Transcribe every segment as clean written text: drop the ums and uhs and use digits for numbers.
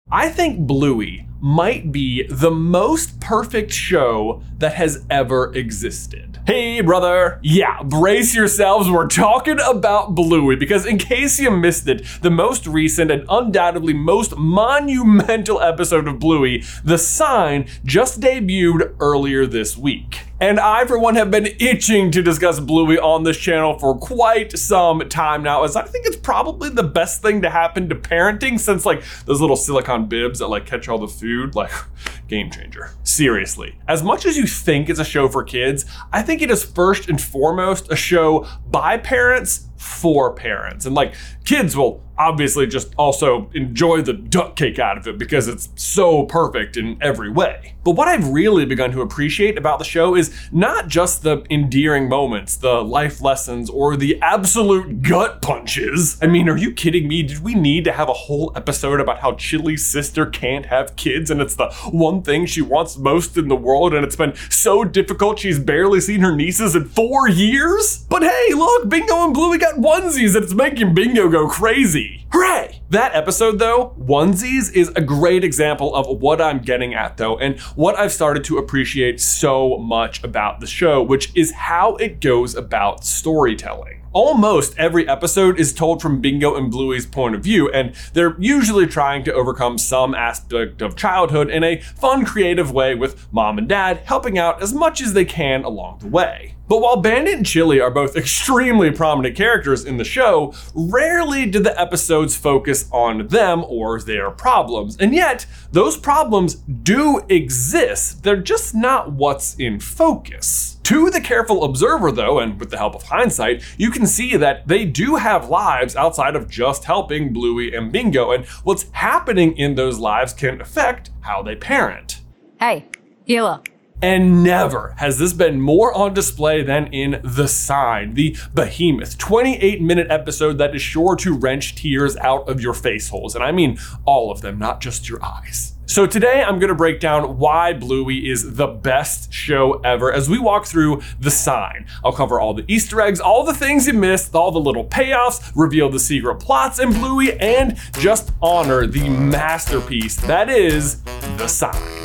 I think Bluey might be the most perfect show that has ever existed. Hey brother, yeah, brace yourselves, we're talking about Bluey, because in case you missed it, the most recent and undoubtedly most monumental episode of Bluey, The Sign, just debuted earlier this week. And I, for one, have been itching to discuss Bluey on this channel for quite some time now, as I think it's probably the best thing to happen to parenting since like those little silicone bibs that like catch all the food, like game changer. Seriously, as much as you think it's a show for kids, I think it is first and foremost a show by parents for parents. And like kids will obviously just also enjoy the duck cake out of it because it's so perfect in every way. But what I've really begun to appreciate about the show is not just the endearing moments, the life lessons, or the absolute gut punches. I mean, are you kidding me? Did we need to have a whole episode about how Chili's sister can't have kids and it's the one thing she wants most in the world and it's been so difficult she's barely seen her nieces in 4 years? But hey, look, Bingo and Bluey got onesies and it's making Bingo go crazy. Hooray! That episode though, Onesies, is a great example of what I'm getting at though, and what I've started to appreciate so much about the show, which is how it goes about storytelling. Almost every episode is told from Bingo and Bluey's point of view, and they're usually trying to overcome some aspect of childhood in a fun, creative way, with Mom and Dad helping out as much as they can along the way. But while Bandit and Chili are both extremely prominent characters in the show, rarely do the episodes focus on them or their problems. And yet, those problems do exist. They're just not what's in focus. To the careful observer though, and with the help of hindsight, you can see that they do have lives outside of just helping Bluey and Bingo, and what's happening in those lives can affect how they parent. Hey, Hila. And never has this been more on display than in The Sign, the behemoth 28-minute episode that is sure to wrench tears out of your face holes. And I mean all of them, not just your eyes. So today I'm gonna break down why Bluey is the best show ever as we walk through The Sign. I'll cover all the Easter eggs, all the things you missed, all the little payoffs, reveal the secret plots in Bluey, and just honor the masterpiece that is The Sign.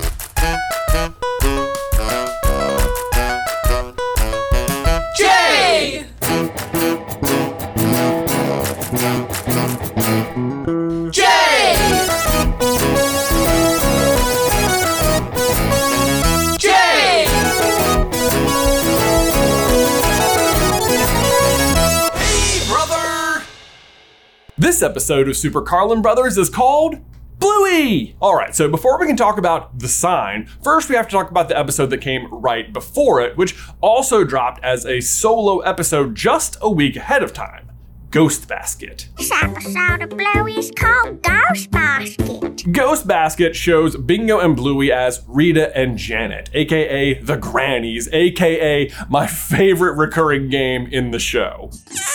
This episode of Super Carlin Brothers is called Bluey! Alright, so before we can talk about The Sign, first we have to talk about the episode that came right before it, which also dropped as a solo episode just a week ahead of time. Ghost Basket. This episode of Bluey is called Ghost Basket. Ghost Basket shows Bingo and Bluey as Rita and Janet, aka the Grannies, aka my favorite recurring game in the show.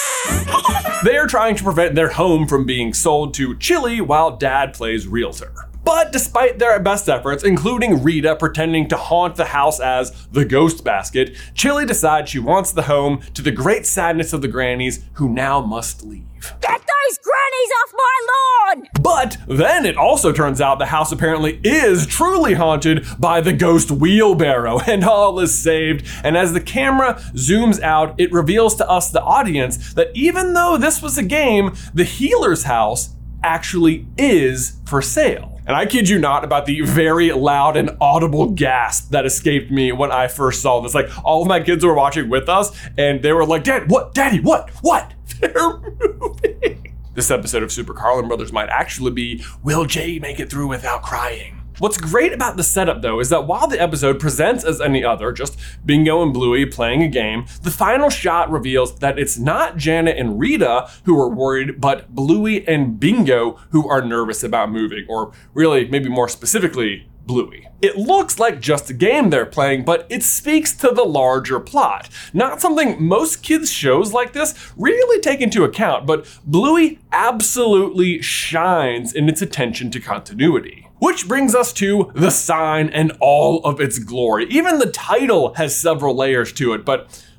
They are trying to prevent their home from being sold to Chili while Dad plays realtor. But despite their best efforts, including Rita pretending to haunt the house as the Ghost Basket, Chili decides she wants the home, to the great sadness of the Grannies, who now must leave. Get those grannies off my lawn! But then it also turns out the house apparently is truly haunted by the ghost wheelbarrow, and all is saved. And as the camera zooms out, it reveals to us, the audience, that even though this was a game, the healer's house actually is for sale. And I kid you not about the very loud and audible gasp that escaped me when I first saw this. Like, all of my kids were watching with us and they were like, Dad, what? Daddy, what? They're moving. This episode of Super Carlin Brothers might actually be, will Jay make it through without crying? What's great about the setup though is that while the episode presents as any other, just Bingo and Bluey playing a game, the final shot reveals that it's not Janet and Rita who are worried, but Bluey and Bingo who are nervous about moving, or really, maybe more specifically, Bluey. It looks like just a game they're playing, but it speaks to the larger plot. Not something most kids' shows like this really take into account, but Bluey absolutely shines in its attention to continuity. Which brings us to The Sign and all of its glory. Even the title has several layers to it, but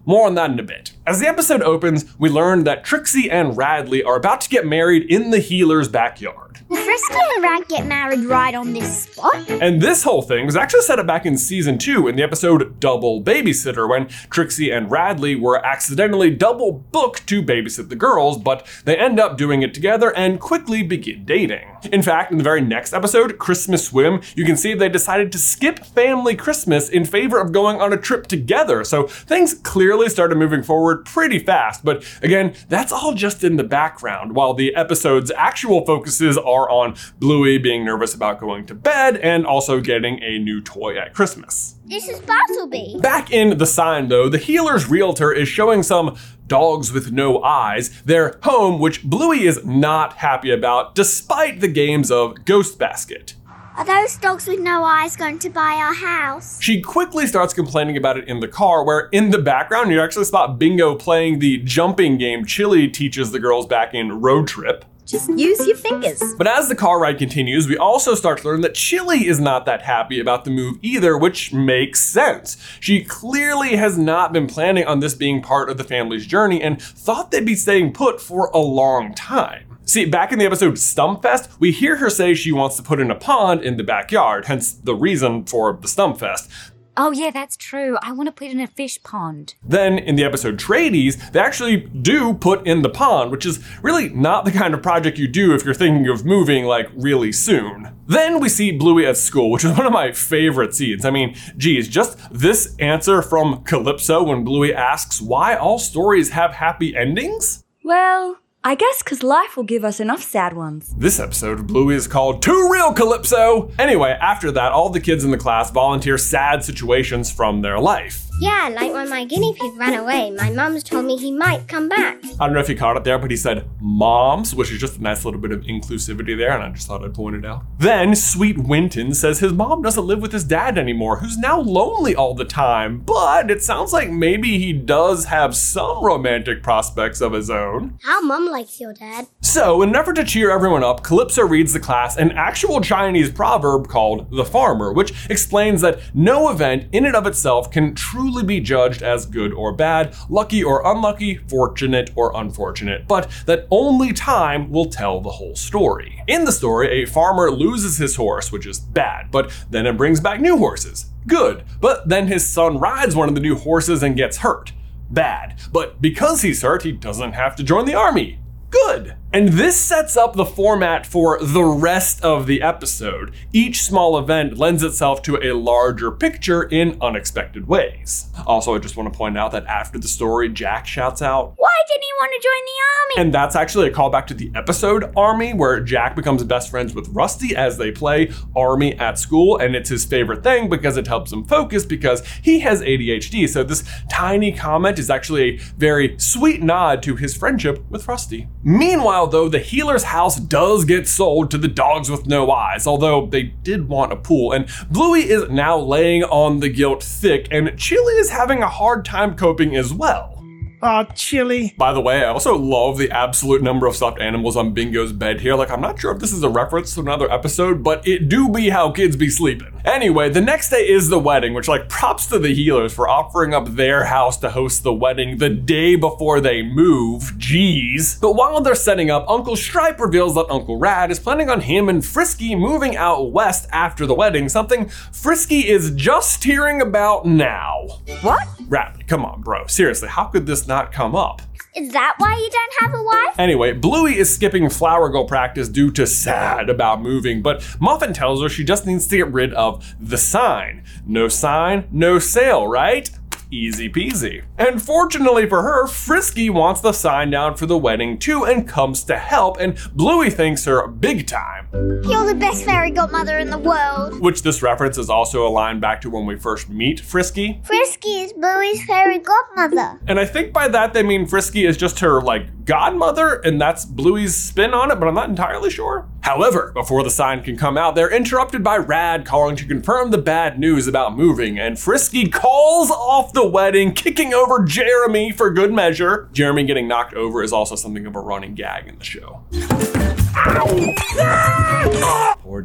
More on that in a bit. As the episode opens, we learn that Trixie and Radley are about to get married in the healer's backyard. Frisky and Rad get married right on this spot. And this whole thing was actually set up back in season 2 in the episode Double Babysitter, when Trixie and Radley were accidentally double booked to babysit the girls, but they end up doing it together and quickly begin dating. In fact, in the very next episode, Christmas Swim, you can see they decided to skip family Christmas in favor of going on a trip together. So things clearly started moving forward pretty fast. But again, that's all just in the background, while the episode's actual focuses are on Bluey being nervous about going to bed and also getting a new toy at Christmas. This is Bartleby. Back in the sign though, the healer's realtor is showing some dogs with no eyes their home, which Bluey is not happy about despite the games of Ghost Basket. Are those dogs with no eyes going to buy our house? She quickly starts complaining about it in the car, where in the background you actually spot Bingo playing the jumping game Chili teaches the girls back in Road Trip. Just use your fingers. But as the car ride continues, we also start to learn that Chili is not that happy about the move either, which makes sense. She clearly has not been planning on this being part of the family's journey and thought they'd be staying put for a long time. See, back in the episode Stumpfest, we hear her say she wants to put in a pond in the backyard, hence the reason for the Stumpfest. Oh yeah, that's true. I want to put in a fish pond. Then in the episode Tradies, they actually do put in the pond, which is really not the kind of project you do if you're thinking of moving like really soon. Then we see Bluey at school, which is one of my favorite scenes. I mean, geez, just this answer from Calypso when Bluey asks why all stories have happy endings? Well, I guess because life will give us enough sad ones. This episode of Bluey is called Too Real Calypso! Anyway, after that, all the kids in the class volunteer sad situations from their life. Yeah, like when my guinea pig ran away, my mum's told me he might come back. I don't know if you caught it there, but he said moms, which is just a nice little bit of inclusivity there, and I just thought I'd point it out. Then Sweet Winton says his mom doesn't live with his dad anymore, who's now lonely all the time, but it sounds like maybe he does have some romantic prospects of his own. How Mum likes your dad. So, in an effort to cheer everyone up, Calypso reads the class an actual Chinese proverb called The Farmer, which explains that no event in and of itself can truly be judged as good or bad, lucky or unlucky, fortunate or unfortunate, but that only time will tell the whole story. In the story, a farmer loses his horse, which is bad, but then it brings back new horses. Good, but then his son rides one of the new horses and gets hurt. Bad, but because he's hurt, he doesn't have to join the army. Good. And this sets up the format for the rest of the episode. Each small event lends itself to a larger picture in unexpected ways. Also, I just want to point out that after the story, Jack shouts out, Why didn't he want to join the army? and that's actually a callback to the episode Army, where Jack becomes best friends with Rusty as they play Army at school, and it's his favorite thing because it helps him focus because he has ADHD. So this tiny comment is actually a very sweet nod to his friendship with Rusty. Meanwhile, though, the healer's house does get sold to the dogs with no eyes, although they did want a pool, and Bluey is now laying on the guilt thick, and Chili is having a hard time coping as well. Aw, Chili. By the way, I also love the absolute number of stuffed animals on Bingo's bed here. Like, I'm not sure if this is a reference to another episode, but it do be how kids be sleeping. Anyway, the next day is the wedding, which, like, props to the healers for offering up their house to host the wedding the day before they move. Jeez. But while they're setting up, Uncle Stripe reveals that Uncle Rad is planning on him and Frisky moving out west after the wedding, something Frisky is just hearing about now. What? Radley, come on, bro. Seriously, how could this not come up? Is that why you don't have a wife? Anyway, Bluey is skipping Flower Girl practice due to sad about moving, but Muffin tells her she just needs to get rid of the sign. No sign, no sale, right? Easy peasy. And fortunately for her, Frisky wants the sign down for the wedding too and comes to help, and Bluey thanks her big time. You're the best fairy godmother in the world. Which this reference is also a line back to when we first meet Frisky. Frisky is Bluey's fairy godmother. And I think by that they mean Frisky is just her, like, godmother, and that's Bluey's spin on it, but I'm not entirely sure. However, before the sign can come out, they're interrupted by Rad calling to confirm the bad news about moving, and Frisky calls off the wedding, kicking over Jeremy for good measure. Jeremy getting knocked over is also something of a running gag in the show. Poor Jeremy.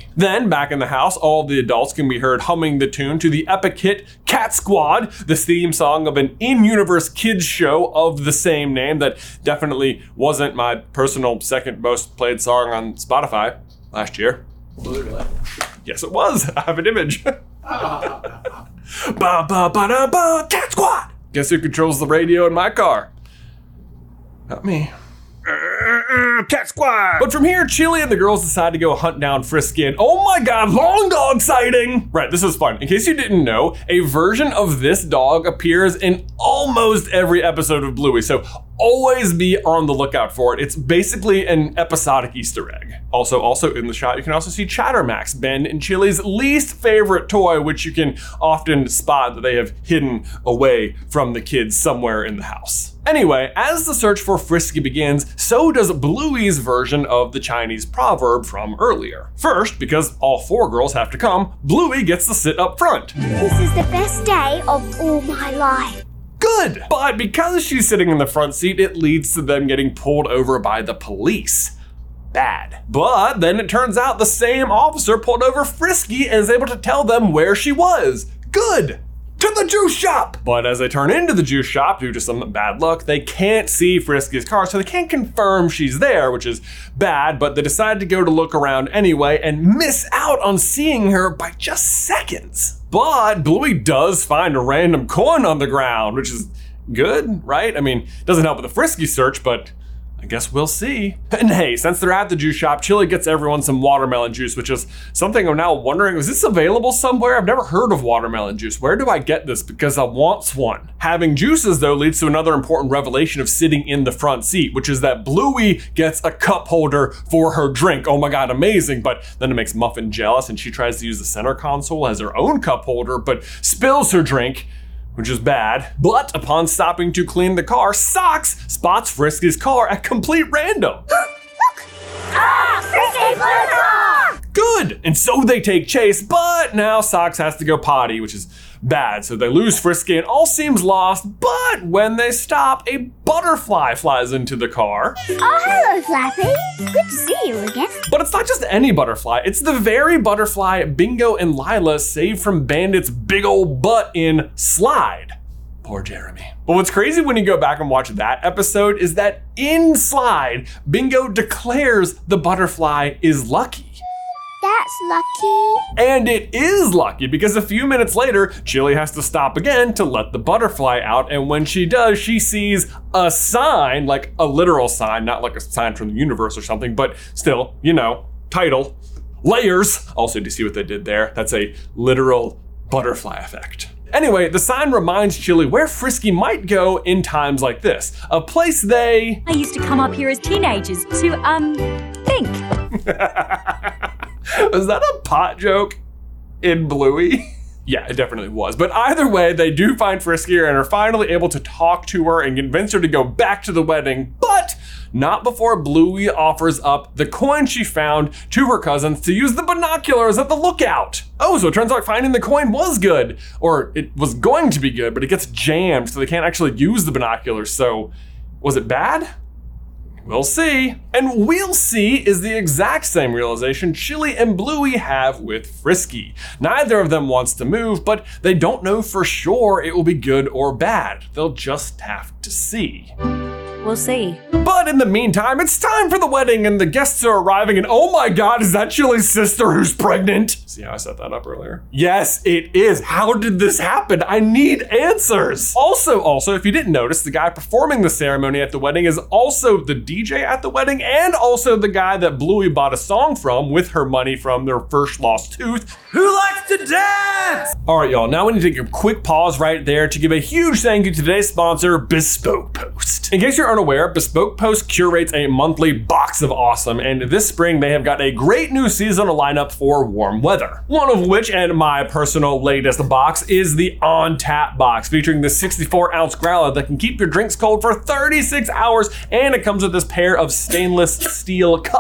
Then, back in the house, all the adults can be heard humming the tune to the epic hit Cat Squad, the theme song of an in-universe kids show of the same name that definitely wasn't my personal second most played song on Spotify last year. Yes, it was. I have an image. Ba ba ba da ba, Cat Squad! Guess who controls the radio in my car? Not me. Cat Squad! But from here, Chili and the girls decide to go hunt down Frisky, and oh my god, long dog sighting! Right, this is fun. In case you didn't know, a version of this dog appears in almost every episode of Bluey, so always be on the lookout for it. It's basically an episodic Easter egg. Also in the shot, you can also see Chattermax, Ben and Chili's least favorite toy, which you can often spot that they have hidden away from the kids somewhere in the house. Anyway, as the search for Frisky begins, so does Bluey's version of the Chinese proverb from earlier. First, because all 4 girls have to come, Bluey gets to sit up front. This is the best day of all my life. Good! But because she's sitting in the front seat, it leads to them getting pulled over by the police. Bad. But then it turns out the same officer pulled over Frisky and is able to tell them where she was. Good! To the juice shop! But as they turn into the juice shop, due to some bad luck, they can't see Frisky's car, so they can't confirm she's there, which is bad, but they decide to go to look around anyway and miss out on seeing her by just seconds. But Bluey does find a random coin on the ground, which is good, right? I mean, it doesn't help with the Frisky search, but I guess we'll see. And hey, since they're at the juice shop, Chili gets everyone some watermelon juice, which is something I'm now wondering, is this available somewhere? I've never heard of watermelon juice. Where do I get this? Because I want one. Having juices, though, leads to another important revelation of sitting in the front seat, which is that Bluey gets a cup holder for her drink. Oh my god, amazing. But then it makes Muffin jealous, and she tries to use the center console as her own cup holder, but spills her drink, which is bad. But upon stopping to clean the car, Socks spots Frisky's car at complete random. Look! Ah, Frisky's blue car! Good! And so they take chase, but now Socks has to go potty, which is bad. So they lose Frisky and all seems lost, but when they stop, a butterfly flies into the car. Oh, hello, Flappy. Good to see you again. But it's not just any butterfly, it's the very butterfly Bingo and Lila saved from Bandit's big old butt in Slide. Poor Jeremy. But what's crazy when you go back and watch that episode is that in Slide, Bingo declares the butterfly is lucky. That's lucky. And it is lucky because a few minutes later, Chili has to stop again to let the butterfly out. And when she does, she sees a sign, like a literal sign, not like a sign from the universe or something, but still, you know, title, layers. Also, do you see what they did there? That's a literal butterfly effect. Anyway, the sign reminds Chili where Frisky might go in times like this. A place they... I used to come up here as teenagers to, think. Was that a pot joke in Bluey? Yeah, it definitely was. But either way, they do find Frisky and are finally able to talk to her and convince her to go back to the wedding, but not before Bluey offers up the coin she found to her cousins to use the binoculars at the lookout. Oh, so it turns out finding the coin was good, or it was going to be good, but it gets jammed, so they can't actually use the binoculars. So was it bad? We'll see. And we'll see is the exact same realization Chili and Bluey have with Frisky. Neither of them wants to move, but they don't know for sure it will be good or bad. They'll just have to see. We'll see. But in the meantime, it's time for the wedding and the guests are arriving and oh my god, is that Chili's sister who's pregnant? See how I set that up earlier? Yes, it is. How did this happen? I need answers. Also, if you didn't notice, the guy performing the ceremony at the wedding is also the DJ at the wedding and also the guy that Bluey bought a song from with her money from their first lost tooth. Who likes to dance? All right, y'all, now we need to take a quick pause right there to give a huge thank you to today's sponsor, Bespoke Post. In case you're unaware, Bespoke Post curates a monthly box of awesome, and this spring they have got a great new seasonal lineup for warm weather. One of which, and my personal latest box, is the On Tap box, featuring the 64-ounce growler that can keep your drinks cold for 36 hours, and it comes with this pair of stainless steel cups.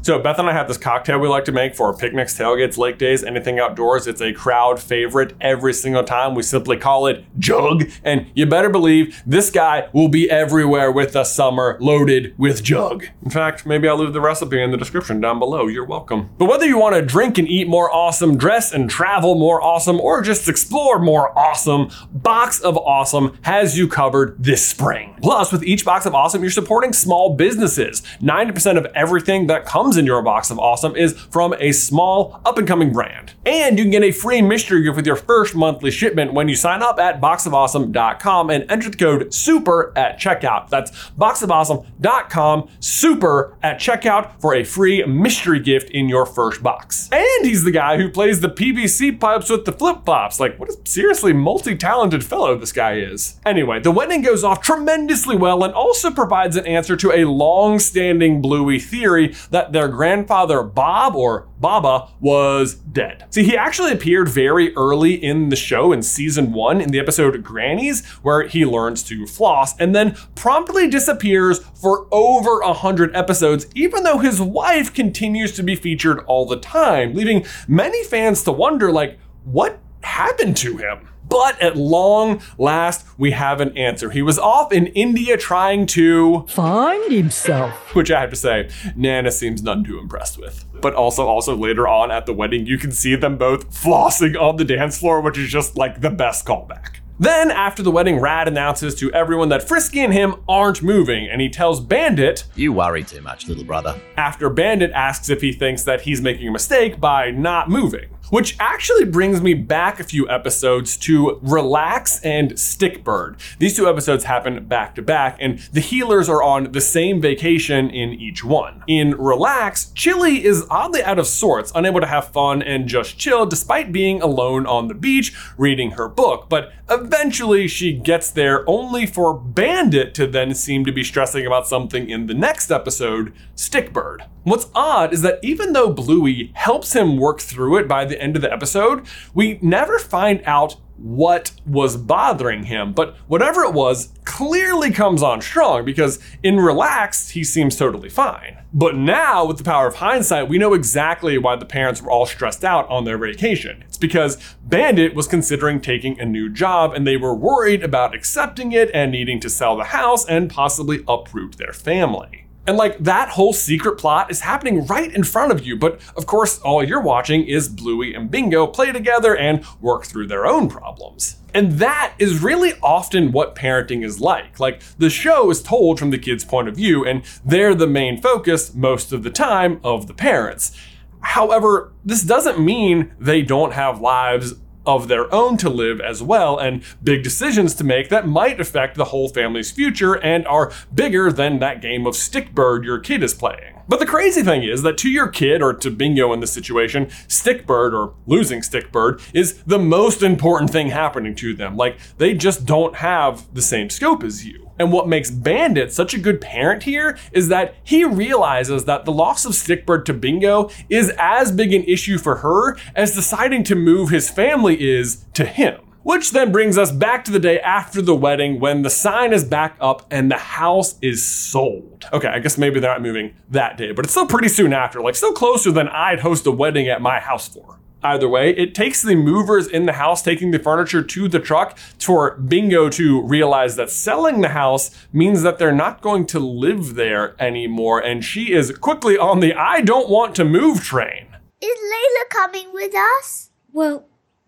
So Beth and I have this cocktail we like to make for picnics, tailgates, lake days, anything outdoors. It's a crowd favorite every single time. We simply call it Jug. And you better believe this guy will be everywhere with us summer loaded with Jug. In fact, maybe I'll leave the recipe in the description down below. You're welcome. But whether you want to drink and eat more awesome, dress and travel more awesome, or just explore more awesome, Box of Awesome has you covered this spring. Plus, with each Box of Awesome, you're supporting small businesses. 90% of everything that comes in your Box of Awesome is from a small up-and-coming brand. And you can get a free mystery gift with your first monthly shipment when you sign up at boxofawesome.com and enter the code SUPER at checkout. That's boxofawesome.com, SUPER at checkout for a free mystery gift in your first box. And he's the guy who plays the PVC pipes with the flip-flops. Like, what a seriously multi-talented fellow this guy is. Anyway, the wedding goes off tremendously well and also provides an answer to a long-standing Bluey theory that their grandfather Bob, or Baba, was dead. See, he actually appeared very early in the show in season 1 in the episode Grannies, where he learns to floss and then promptly disappears for over 100 episodes, even though his wife continues to be featured all the time, leaving many fans to wonder, like, what happened to him? But at long last, we have an answer. He was off in India trying to find himself. Which I have to say, Nana seems none too impressed with. But also later on at the wedding, you can see them both flossing on the dance floor, which is just like the best callback. Then after the wedding, Rad announces to everyone that Frisky and him aren't moving, and he tells Bandit, "You worry too much, little brother." After Bandit asks if he thinks that he's making a mistake by not moving. Which actually brings me back a few episodes to Relax and Stickbird. These two episodes happen back to back, and the healers are on the same vacation in each one. In Relax, Chili is oddly out of sorts, unable to have fun and just chill despite being alone on the beach reading her book, but eventually she gets there only for Bandit to then seem to be stressing about something in the next episode, Stickbird. What's odd is that even though Bluey helps him work through it by the end of the episode, we never find out what was bothering him, but whatever it was clearly comes on strong because in Relaxed, he seems totally fine. But now, with the power of hindsight, we know exactly why the parents were all stressed out on their vacation. It's because Bandit was considering taking a new job and they were worried about accepting it and needing to sell the house and possibly uproot their family. And like that whole secret plot is happening right in front of you, but of course all you're watching is Bluey and Bingo play together and work through their own problems. And that is really often what parenting is like. Like the show is told from the kid's point of view and they're the main focus most of the time of the parents. However, this doesn't mean they don't have lives of their own to live as well and big decisions to make that might affect the whole family's future and are bigger than that game of Stickbird your kid is playing. But the crazy thing is that to your kid, or to Bingo in this situation, Stickbird, or losing Stickbird, is the most important thing happening to them. Like, they just don't have the same scope as you. And what makes Bandit such a good parent here is that he realizes that the loss of Stickbird to Bingo is as big an issue for her as deciding to move his family is to him. Which then brings us back to the day after the wedding when the sign is back up and the house is sold. Okay, I guess maybe they're not moving that day, but it's still pretty soon after, like still closer than I'd host a wedding at my house for. Either way, it takes the movers in the house taking the furniture to the truck for Bingo to realize that selling the house means that they're not going to live there anymore, and she is quickly on the I don't want to move train. Is Layla coming with us? Well,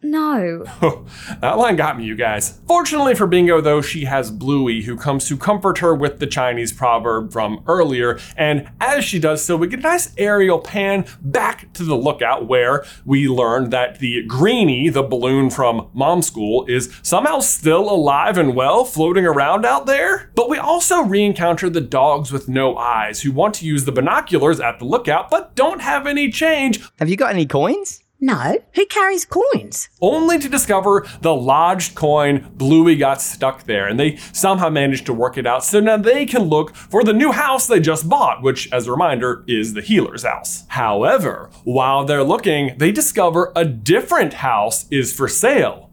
no. That line got me, you guys. Fortunately for Bingo, though, she has Bluey, who comes to comfort her with the Chinese proverb from earlier, and as she does so, we get a nice aerial pan back to the lookout where we learn that the Greenie, the balloon from Mom School, is somehow still alive and well, floating around out there. But we also re-encounter the dogs with no eyes, who want to use the binoculars at the lookout, but don't have any change. Have you got any coins? No, who carries coins? Only to discover the lodged coin. Bluey got stuck there, and they somehow managed to work it out so now they can look for the new house they just bought, which, as a reminder, is the healer's house. However, while they're looking, they discover a different house is for sale.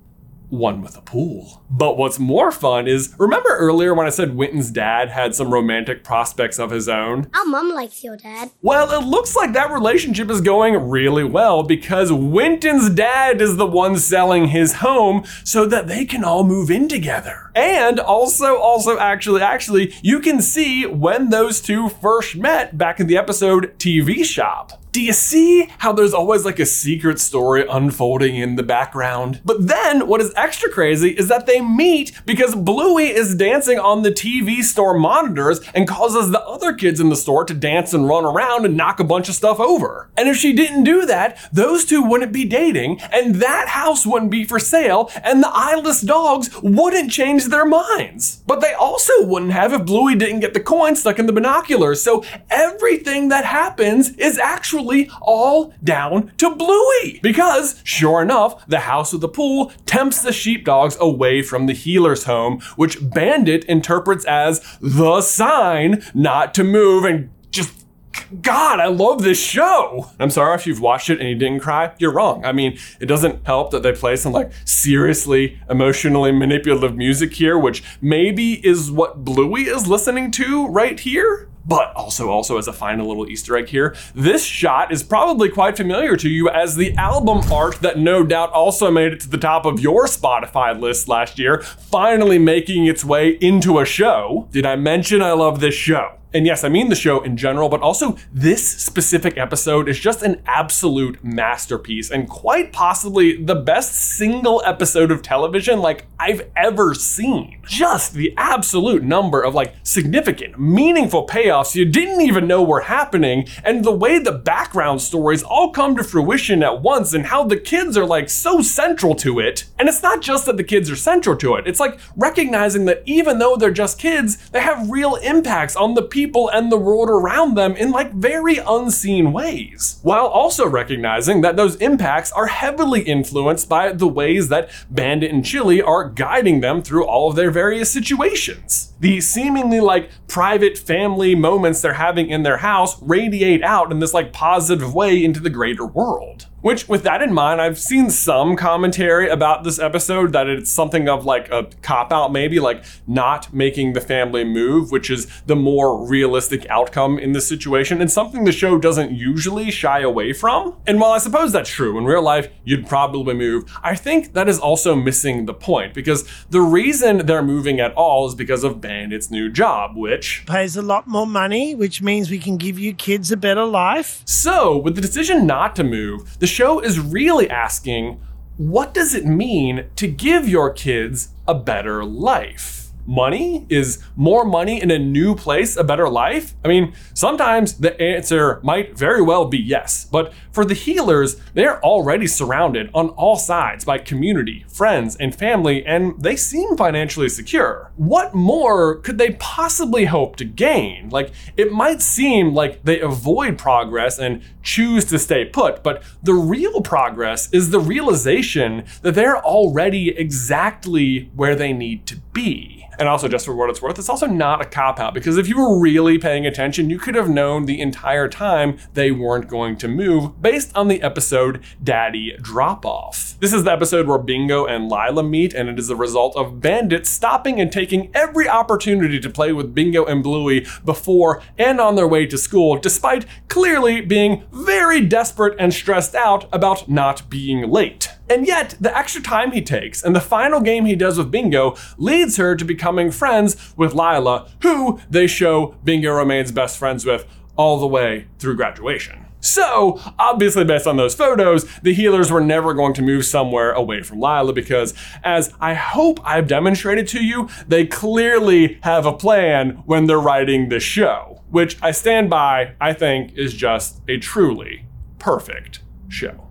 one with a pool. But what's more fun is, remember earlier when I said Winton's dad had some romantic prospects of his own? Our mum likes your dad. Well, it looks like that relationship is going really well because Winton's dad is the one selling his home so that they can all move in together. And also actually, you can see when those two first met back in the episode TV Shop. Do you see how there's always like a secret story unfolding in the background? But then what is extra crazy is that they meet because Bluey is dancing on the TV store monitors and causes the other kids in the store to dance and run around and knock a bunch of stuff over. And if she didn't do that, those two wouldn't be dating and that house wouldn't be for sale and the eyeless dogs wouldn't change their minds. But they also wouldn't have if Bluey didn't get the coin stuck in the binoculars. So everything that happens is actually all down to Bluey. Because, sure enough, the house with the pool tempts the sheepdogs away from the healer's home, which Bandit interprets as the sign not to move. And just, God, I love this show. I'm sorry if you've watched it and you didn't cry. You're wrong. I mean, it doesn't help that they play some like seriously emotionally manipulative music here, which maybe is what Bluey is listening to right here. But also as a final little Easter egg here, this shot is probably quite familiar to you as the album art that no doubt also made it to the top of your Spotify list last year, finally making its way into a show. Did I mention I love this show? And yes, I mean the show in general, but also this specific episode is just an absolute masterpiece and quite possibly the best single episode of television like I've ever seen. Just the absolute number of like significant, meaningful payoffs you didn't even know were happening, and the way the background stories all come to fruition at once and how the kids are like so central to it. And it's not just that the kids are central to it, it's like recognizing that even though they're just kids, they have real impacts on the people and the world around them in like very unseen ways, while also recognizing that those impacts are heavily influenced by the ways that Bandit and Chili are guiding them through all of their various situations. The seemingly like private family moments they're having in their house radiate out in this like positive way into the greater world. Which, with that in mind, I've seen some commentary about this episode that it's something of like a cop-out maybe, like not making the family move, which is the more realistic outcome in this situation, and something the show doesn't usually shy away from. And while I suppose that's true, in real life, you'd probably move, I think that is also missing the point, because the reason they're moving at all is because of Bandit's new job, which pays a lot more money, which means we can give you kids a better life. So, with the decision not to move, the show is really asking, what does it mean to give your kids a better life? Money? Is more money in a new place a better life? I mean, sometimes the answer might very well be yes, but for the healers, they're already surrounded on all sides by community, friends, and family, and they seem financially secure. What more could they possibly hope to gain? Like, it might seem like they avoid progress and choose to stay put, but the real progress is the realization that they're already exactly where they need to be. And also, just for what it's worth, it's also not a cop-out, because if you were really paying attention, you could have known the entire time they weren't going to move based on the episode Daddy Drop-Off. This is the episode where Bingo and Lila meet, and it is the result of Bandit stopping and taking every opportunity to play with Bingo and Bluey before and on their way to school, despite clearly being very desperate and stressed out about not being late. And yet, the extra time he takes and the final game he does with Bingo leads her to becoming friends with Lila, who they show Bingo remains best friends with all the way through graduation. So, obviously based on those photos, the healers were never going to move somewhere away from Lila because, as I hope I've demonstrated to you, they clearly have a plan when they're writing this show, which I stand by, I think is just a truly perfect show.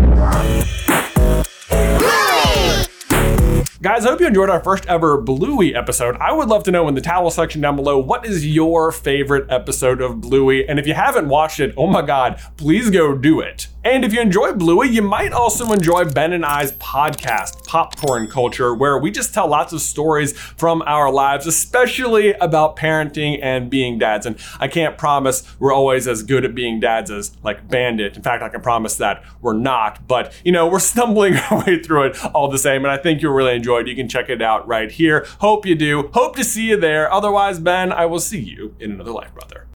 Guys, I hope you enjoyed our first ever Bluey episode. I would love to know in the towel section down below, what is your favorite episode of Bluey? And if you haven't watched it, oh my God, please go do it. And if you enjoy Bluey, you might also enjoy Ben and I's podcast, Popcorn Culture, where we just tell lots of stories from our lives, especially about parenting and being dads. And I can't promise we're always as good at being dads as like Bandit. In fact, I can promise that we're not, but we're stumbling our way through it all the same. And I think you'll really enjoy it. You can check it out right here. Hope you do. Hope to see you there. Otherwise, Ben, I will see you in another life, brother.